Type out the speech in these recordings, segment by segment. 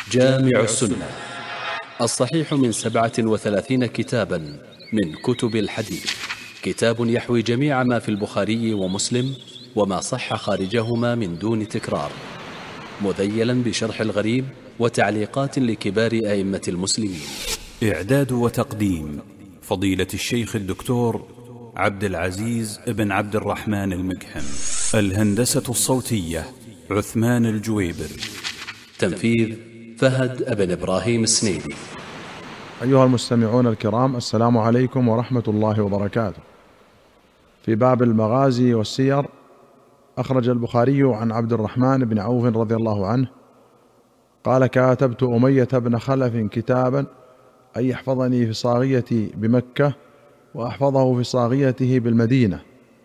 جامع السنة الصحيح من 37 كتابا من كتب الحديث، كتاب يحوي جميع ما في البخاري ومسلم وما صح خارجهما من دون تكرار، مذيلا بشرح الغريب وتعليقات لكبار أئمة المسلمين. إعداد وتقديم فضيلة الشيخ الدكتور عبد العزيز بن عبد الرحمن المقحم. الهندسة الصوتية عثمان الجويبر. تنفيذ فهد بن إبراهيم السنيدي. أيها المستمعون الكرام، السلام عليكم ورحمة الله وبركاته. في باب المغازي والسير، أخرج البخاري عن عبد الرحمن بن عوف رضي الله عنه قال: كاتبت أمية بن خلف كتابا أن يحفظني في صاغيتي بمكة وأحفظه في صاغيته بالمدينة.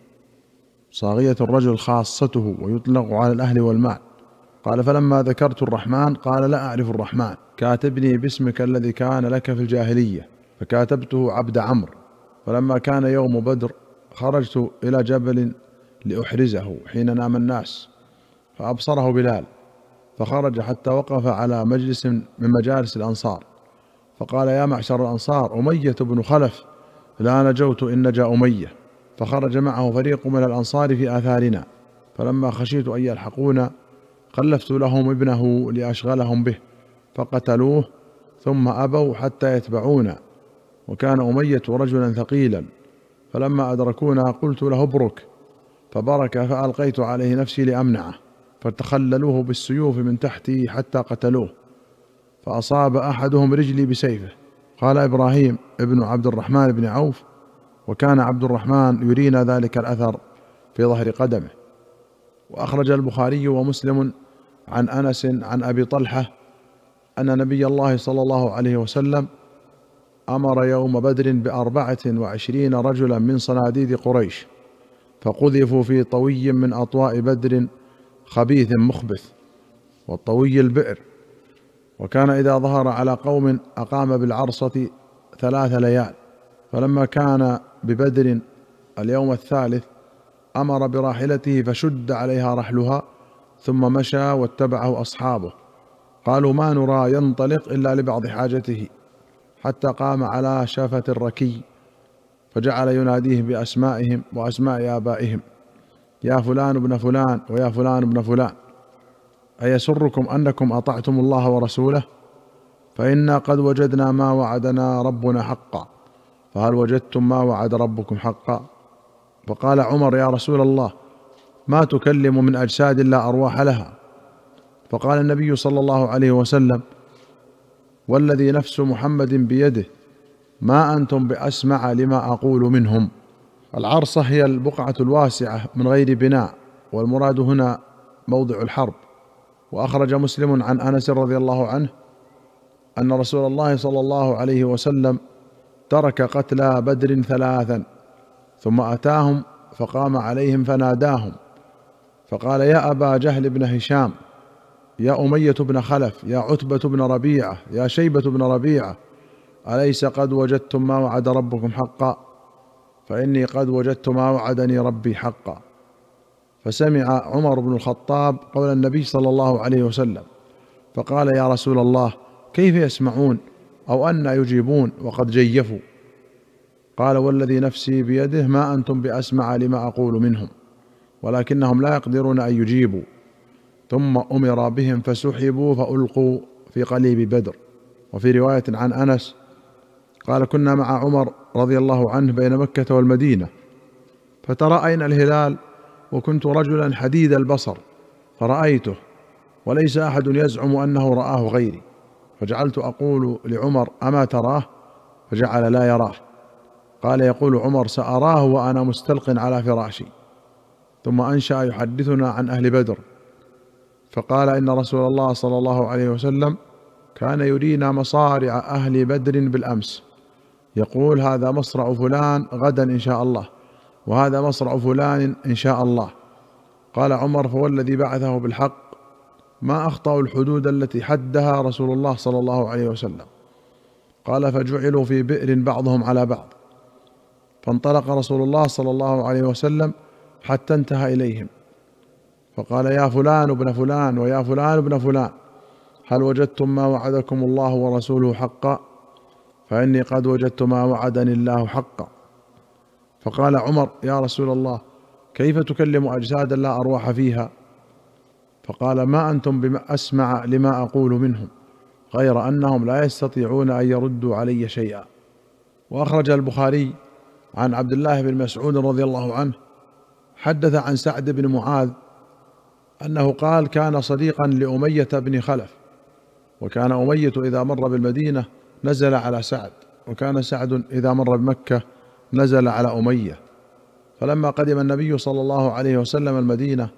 صاغية الرجل خاصته ويطلق على الأهل والمال. قال: فلما ذكرت الرحمن قال: لا أعرف الرحمن، كاتبني باسمك الذي كان لك في الجاهلية. فكاتبته عبد عمرو. فلما كان يوم بدر خرجت إلى جبل لأحرزه حين نام الناس، فأبصره بلال، فخرج حتى وقف على مجلس من مجالس الأنصار، فقال: يا معشر الأنصار، أمية بن خلف لا نجوت إن نجا أمية. فخرج معه فريق من الأنصار في آثارنا، فلما خشيت أن يلحقونا خلفت لهم ابنه لأشغلهم به، فقتلوه ثم أبوا حتى يتبعونا، وكان أمية رجلا ثقيلا. فلما أدركونا قلت له: ابرك، فبرك، فألقيت عليه نفسي لأمنعه، فتخللوه بالسيوف من تحتي حتى قتلوه، فأصاب أحدهم رجلي بسيفه. قال إبراهيم ابن عبد الرحمن بن عوف: وكان عبد الرحمن يرينا ذلك الأثر في ظهر قدمه. وأخرج البخاري ومسلم عن أنس عن أبي طلحة أن نبي الله صلى الله عليه وسلم أمر يوم بدر 24 رجلا من صناديد قريش، فقذفوا في طوي من أطواء بدر خبيث مخبث، والطوي البئر. وكان إذا ظهر على قوم أقام بالعرصة 3 ليال. فلما كان ببدر اليوم الثالث أمر براحلته فشد عليها رحلها، ثم مشى واتبعه أصحابه. قالوا: ما نرى ينطلق إلا لبعض حاجته، حتى قام على شافة الركي، فجعل يناديه بأسمائهم وأسماء آبائهم: يا فلان ابن فلان ويا فلان ابن فلان، أيسركم أنكم أطعتم الله ورسوله؟ فإنا قد وجدنا ما وعدنا ربنا حقا، فهل وجدتم ما وعد ربكم حقا؟ فقال عمر: يا رسول الله، ما تكلم من أجساد لا أرواح لها؟ فقال النبي صلى الله عليه وسلم: والذي نفس محمد بيده ما أنتم بأسمع لما أقول منهم. العرصة هي البقعة الواسعة من غير بناء، والمراد هنا موضع الحرب. وأخرج مسلم عن أنس رضي الله عنه أن رسول الله صلى الله عليه وسلم ترك قتلى بدر 3، ثم أتاهم فقام عليهم فناداهم، فقال: يا أبا جهل بن هشام، يا أمية بن خلف، يا عتبة بن ربيعة، يا شيبة بن ربيعة، أليس قد وجدتم ما وعد ربكم حقا؟ فإني قد وجدت ما وعدني ربي حقا. فسمع عمر بن الخطاب قول النبي صلى الله عليه وسلم، فقال: يا رسول الله، كيف يسمعون أو أن يجيبون وقد جيفوا؟ قال: والذي نفسي بيده ما أنتم بأسمع لما أقول منهم، ولكنهم لا يقدرون أن يجيبوا. ثم أمر بهم فسحبوا فألقوا في قليب بدر. وفي رواية عن أنس قال: كنا مع عمر رضي الله عنه بين مكة والمدينة، فترأينا الهلال، وكنت رجلا حديد البصر فرأيته، وليس أحد يزعم أنه رآه غيري، فجعلت أقول لعمر: أما تراه؟ فجعل لا يراه. قال يقول عمر: سأراه وأنا مستلق على فراشي. ثم أنشأ يحدثنا عن أهل بدر، فقال: إن رسول الله صلى الله عليه وسلم كان يرينا مصارع أهل بدر بالأمس، يقول: هذا مصرع فلان غدا إن شاء الله، وهذا مصرع فلان إن شاء الله. قال عمر: فوالذي بعثه بالحق ما أخطأوا الحدود التي حدها رسول الله صلى الله عليه وسلم. قال: فجعلوا في بئر بعضهم على بعض، فانطلق رسول الله صلى الله عليه وسلم حتى انتهى إليهم، فقال: يا فلان ابن فلان ويا فلان ابن فلان، هل وجدتم ما وعدكم الله ورسوله حقا؟ فإني قد وجدت ما وعدني الله حقا. فقال عمر: يا رسول الله، كيف تكلم أجسادا لا أرواح فيها؟ فقال: ما أنتم بأسمع لما أقول منهم، غير أنهم لا يستطيعون أن يردوا علي شيئا. وأخرج البخاري عن عبد الله بن مسعود رضي الله عنه حدث عن سعد بن معاذ أنه قال: كان صديقا لأمية بن خلف، وكان أمية إذا مر بالمدينة نزل على سعد، وكان سعد إذا مر بمكة نزل على أمية. فلما قدم النبي صلى الله عليه وسلم المدينة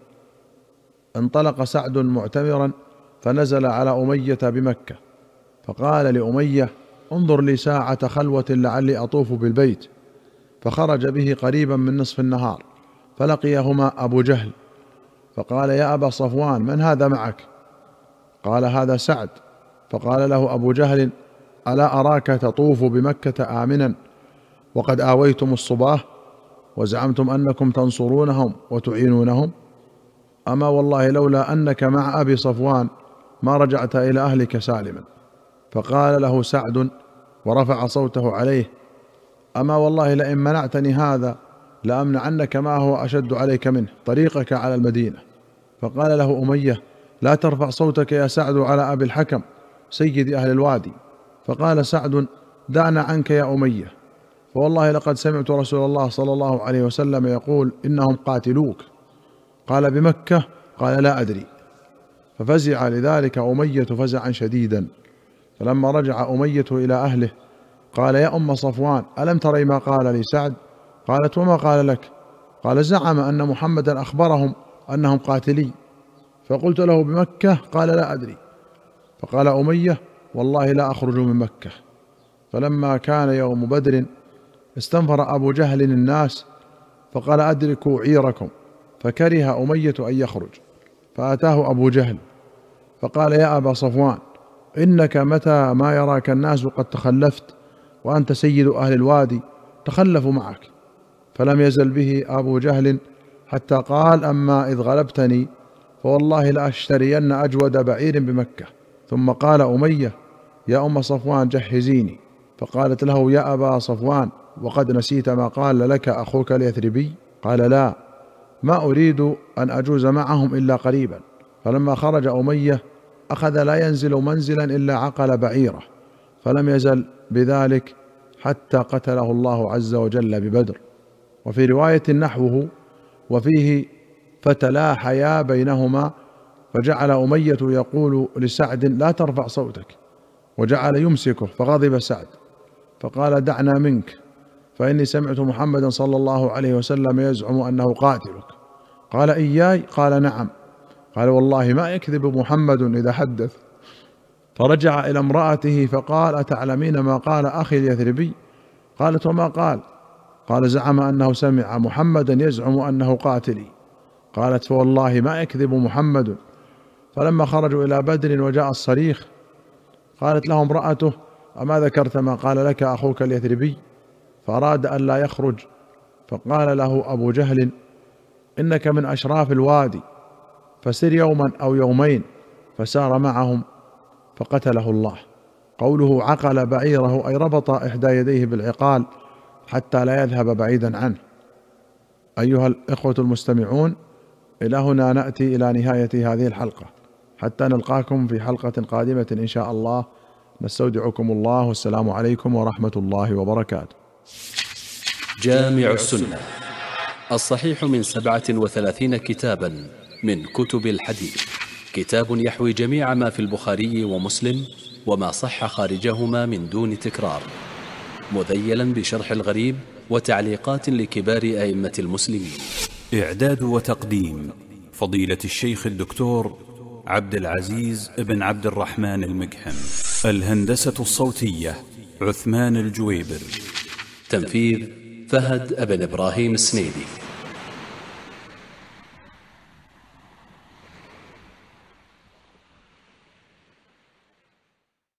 انطلق سعد معتمرا فنزل على أمية بمكة، فقال لأمية: انظر لي ساعة خلوة لعلي أطوف بالبيت. فخرج به قريبا من نصف النهار فلقيهما أبو جهل، فقال: يا أبا صفوان، من هذا معك؟ قال: هذا سعد. فقال له أبو جهل: ألا أراك تطوف بمكة آمنا وقد آويتم الصباه وزعمتم أنكم تنصرونهم وتعينونهم؟ أما والله لولا أنك مع أبي صفوان ما رجعت إلى أهلك سالما. فقال له سعد ورفع صوته عليه: أما والله لئن منعتني هذا لأمنعنك ما هو أشد عليك منه، طريقك على المدينة. فقال له أمية: لا ترفع صوتك يا سعد على أبي الحكم سيد أهل الوادي. فقال سعد: دعنا عنك يا أمية، فوالله لقد سمعت رسول الله صلى الله عليه وسلم يقول: إنهم قاتلوك. قال: بمكة؟ قال: لا أدري. ففزع لذلك أمية فزعا شديدا. فلما رجع أمية إلى أهله قال: يا أم صفوان، ألم تري ما قال لي سعد؟ قالت: وما قال لك؟ قال: زعم أن محمدا أخبرهم أنهم قاتلي. فقلت له: بمكة؟ قال: لا أدري. فقال أمية: والله لا أخرج من مكة. فلما كان يوم بدر استنفر أبو جهل الناس فقال: أدركوا عيركم. فكره أمية أن يخرج، فأتاه أبو جهل فقال: يا أبا صفوان، إنك متى ما يراك الناس قد تخلفت وأنت سيد أهل الوادي تخلفوا معك. فلم يزل به أبو جهل حتى قال: أما إذ غلبتني فوالله لأشترين أجود بعير بمكة. ثم قال أمية: يا أم صفوان، جهزيني. فقالت له: يا أبا صفوان، وقد نسيت ما قال لك أخوك اليثربي؟ قال: لا، ما أريد أن أجوز معهم إلا قريبا. فلما خرج أمية أخذ لا ينزل منزلا إلا عقل بعيره، فلم يزل بذلك حتى قتله الله عز وجل ببدر. وفي رواية نحوه وفيه: فتلاحيا بينهما، فجعل أمية يقول لسعد: لا ترفع صوتك، وجعل يمسكه، فغضب سعد فقال: دعنا منك، فإني سمعت محمدا صلى الله عليه وسلم يزعم أنه قاتلك. قال: إياي؟ قال: نعم. قال: والله ما يكذب محمد إذا حدث. فرجع إلى امرأته فقال: أتعلمين ما قال أخي اليثربي؟ قالت: وما قال؟ قال: زعم أنه سمع محمدا يزعم أنه قاتلي. قالت: فوالله ما يكذب محمد. فلما خرجوا إلى بدر وجاء الصريخ قالت له امرأته: أما ذكرت ما قال لك أخوك اليثربي؟ فأراد أن لا يخرج، فقال له أبو جهل: إنك من أشراف الوادي، فسر يوما أو يومين. فسار معهم فقتله الله. قوله عقل بعيره أي ربط إحدى يديه بالعقال حتى لا يذهب بعيدا عنه. أيها الإخوة المستمعون، إلى هنا نأتي إلى نهاية هذه الحلقة، حتى نلقاكم في حلقة قادمة إن شاء الله. نستودعكم الله، والسلام عليكم ورحمة الله وبركاته. جامع السنة الصحيح من 37 كتابا من كتب الحديث، كتاب يحوي جميع ما في البخاري ومسلم وما صح خارجهما من دون تكرار، مذيلا بشرح الغريب وتعليقات لكبار أئمة المسلمين. إعداد وتقديم فضيلة الشيخ الدكتور عبد العزيز بن عبد الرحمن المقحم. الهندسة الصوتية عثمان الجويبر. تنفيذ فهد بن إبراهيم السنيدي.